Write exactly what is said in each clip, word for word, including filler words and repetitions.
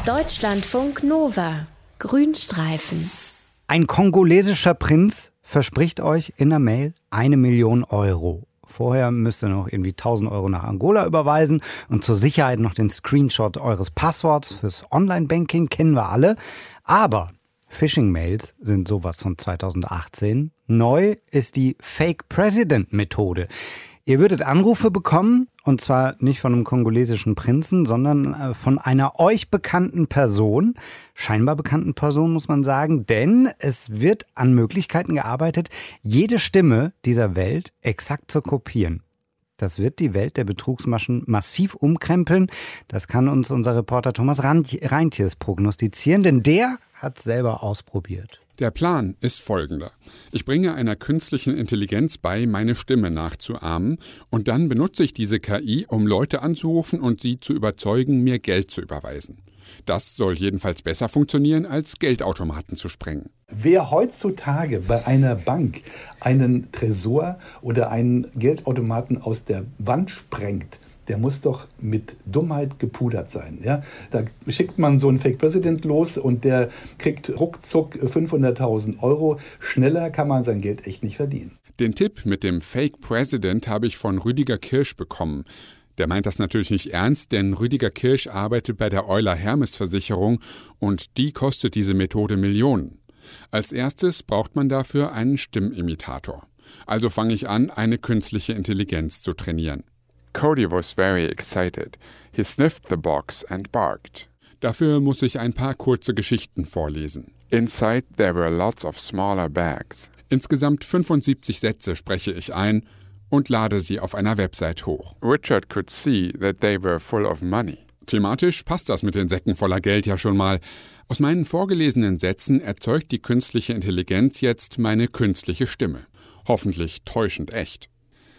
Deutschlandfunk Nova. Grünstreifen. Ein kongolesischer Prinz verspricht euch in der Mail eine Million Euro. Vorher müsst ihr noch irgendwie tausend Euro nach Angola überweisen und zur Sicherheit noch den Screenshot eures Passworts fürs Online-Banking, kennen wir alle. Aber Phishing-Mails sind sowas von zweitausendachtzehn. Neu ist die Fake-President-Methode. Ihr würdet Anrufe bekommen, und zwar nicht von einem kongolesischen Prinzen, sondern von einer euch bekannten Person, scheinbar bekannten Person, muss man sagen, denn es wird an Möglichkeiten gearbeitet, jede Stimme dieser Welt exakt zu kopieren. Das wird die Welt der Betrugsmaschen massiv umkrempeln. Das kann uns unser Reporter Thomas Reintjes prognostizieren, denn der hat selber ausprobiert. Der Plan ist folgender. Ich bringe einer künstlichen Intelligenz bei, meine Stimme nachzuahmen, und dann benutze ich diese K I, um Leute anzurufen und sie zu überzeugen, mir Geld zu überweisen. Das soll jedenfalls besser funktionieren, als Geldautomaten zu sprengen. Wer heutzutage bei einer Bank einen Tresor oder einen Geldautomaten aus der Wand sprengt, der muss doch mit Dummheit gepudert sein. Ja? Da schickt man so einen Fake President los und der kriegt ruckzuck fünfhunderttausend Euro. Schneller kann man sein Geld echt nicht verdienen. Den Tipp mit dem Fake President habe ich von Rüdiger Kirsch bekommen. Der meint das natürlich nicht ernst, denn Rüdiger Kirsch arbeitet bei der Euler Hermes Versicherung und die kostet diese Methode Millionen. Als erstes braucht man dafür einen Stimmimitator. Also fange ich an, eine künstliche Intelligenz zu trainieren. Cody was very excited. He sniffed the box and barked. Dafür muss ich ein paar kurze Geschichten vorlesen. Inside there were lots of smaller bags. Insgesamt fünfundsiebzig Sätze spreche ich ein und lade sie auf einer Website hoch. Richard could see that they were full of money. Thematisch passt das mit den Säcken voller Geld ja schon mal. Aus meinen vorgelesenen Sätzen erzeugt die künstliche Intelligenz jetzt meine künstliche Stimme. Hoffentlich täuschend echt.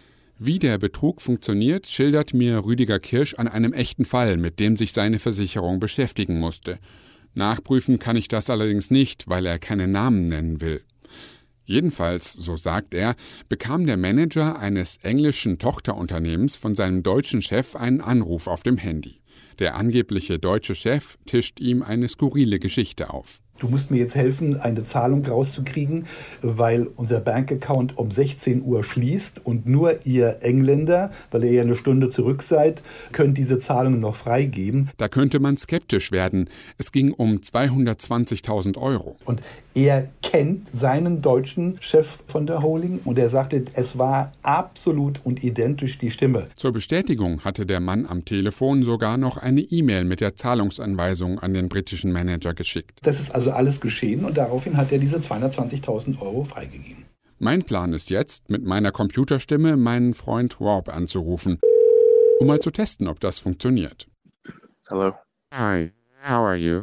Wie der Betrug funktioniert, schildert mir Rüdiger Kirsch an einem echten Fall, mit dem sich seine Versicherung beschäftigen musste. Nachprüfen kann ich das allerdings nicht, weil er keine Namen nennen will. Jedenfalls, so sagt er, bekam der Manager eines englischen Tochterunternehmens von seinem deutschen Chef einen Anruf auf dem Handy. Der angebliche deutsche Chef tischt ihm eine skurrile Geschichte auf. Du musst mir jetzt helfen, eine Zahlung rauszukriegen, weil unser Bankaccount um sechzehn Uhr schließt und nur ihr Engländer, weil ihr ja eine Stunde zurück seid, könnt diese Zahlungen noch freigeben. Da könnte man skeptisch werden. Es ging um zweihundertzwanzigtausend Euro. Und er kennt seinen deutschen Chef von der Holding und er sagte, es war absolut und identisch die Stimme. Zur Bestätigung hatte der Mann am Telefon sogar noch eine E-Mail mit der Zahlungsanweisung an den britischen Manager geschickt. Das ist also alles geschehen und daraufhin hat er diese zweihundertzwanzigtausend Euro freigegeben. Mein Plan ist jetzt, mit meiner Computerstimme meinen Freund Rob anzurufen, um mal zu testen, ob das funktioniert. Hello. Hi, how are you?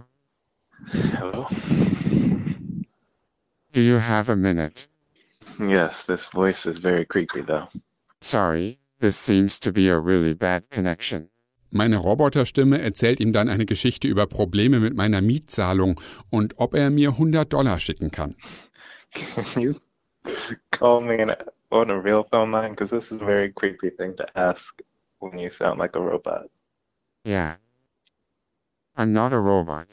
Hello. Do you have a minute? Yes, this voice is very creepy though. Sorry, this seems to be a really bad connection. Meine Roboterstimme erzählt ihm dann eine Geschichte über Probleme mit meiner Mietzahlung und ob er mir hundert Dollar schicken kann. Can you call me in a, on a real phone line? Because this is a very creepy thing to ask when you sound like a robot. Yeah. I'm not a robot.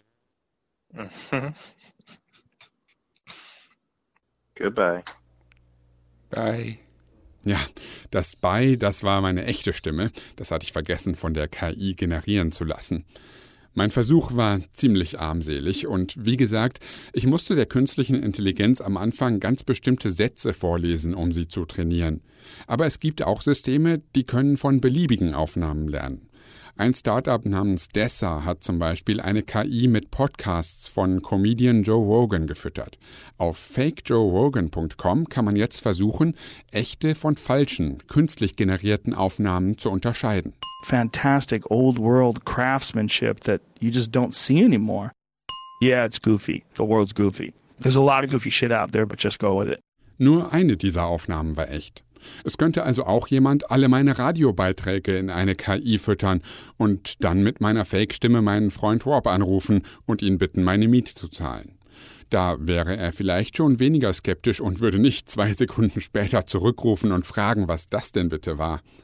Goodbye. Bye. Ja, das Bye, das war meine echte Stimme. Das hatte ich vergessen, von der K I generieren zu lassen. Mein Versuch war ziemlich armselig und wie gesagt, ich musste der künstlichen Intelligenz am Anfang ganz bestimmte Sätze vorlesen, um sie zu trainieren. Aber es gibt auch Systeme, die können von beliebigen Aufnahmen lernen. Ein Startup namens Dessa hat zum Beispiel eine K I mit Podcasts von Comedian Joe Rogan gefüttert. Auf fake joe rogan punkt com kann man jetzt versuchen, echte von falschen, künstlich generierten Aufnahmen zu unterscheiden. Fantastic old world craftsmanship that you just don't see anymore. Yeah, it's goofy. The world's goofy. There's a lot of goofy shit out there, but just go with it. Nur eine dieser Aufnahmen war echt. Es könnte also auch jemand alle meine Radiobeiträge in eine K I füttern und dann mit meiner Fake-Stimme meinen Freund Rob anrufen und ihn bitten, meine Miete zu zahlen. Da wäre er vielleicht schon weniger skeptisch und würde nicht zwei Sekunden später zurückrufen und fragen, was das denn bitte war.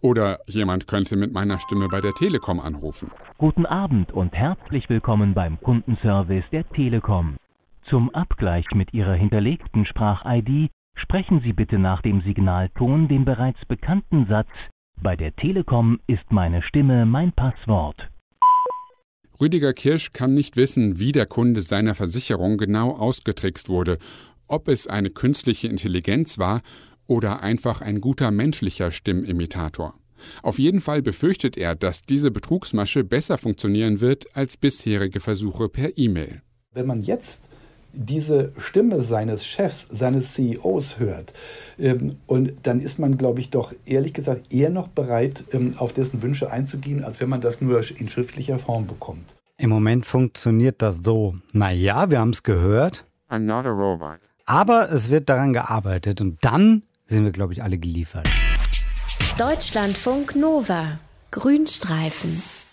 Oder jemand könnte mit meiner Stimme bei der Telekom anrufen. Guten Abend und herzlich willkommen beim Kundenservice der Telekom. Zum Abgleich mit Ihrer hinterlegten Sprach-I D sprechen Sie bitte nach dem Signalton den bereits bekannten Satz: Bei der Telekom ist meine Stimme mein Passwort. Rüdiger Kirsch kann nicht wissen, wie der Kunde seiner Versicherung genau ausgetrickst wurde, ob es eine künstliche Intelligenz war oder einfach ein guter menschlicher Stimmimitator. Auf jeden Fall befürchtet er, dass diese Betrugsmasche besser funktionieren wird als bisherige Versuche per E-Mail. Wenn man jetzt diese Stimme seines Chefs, seines C E Os hört, ähm, und dann ist man, glaube ich, doch ehrlich gesagt eher noch bereit, ähm, auf dessen Wünsche einzugehen, als wenn man das nur in schriftlicher Form bekommt. Im Moment funktioniert das so. Naja, wir haben es gehört. I'm not a robot. Aber es wird daran gearbeitet und dann sind wir, glaube ich, alle geliefert. Deutschlandfunk Nova. Grünstreifen.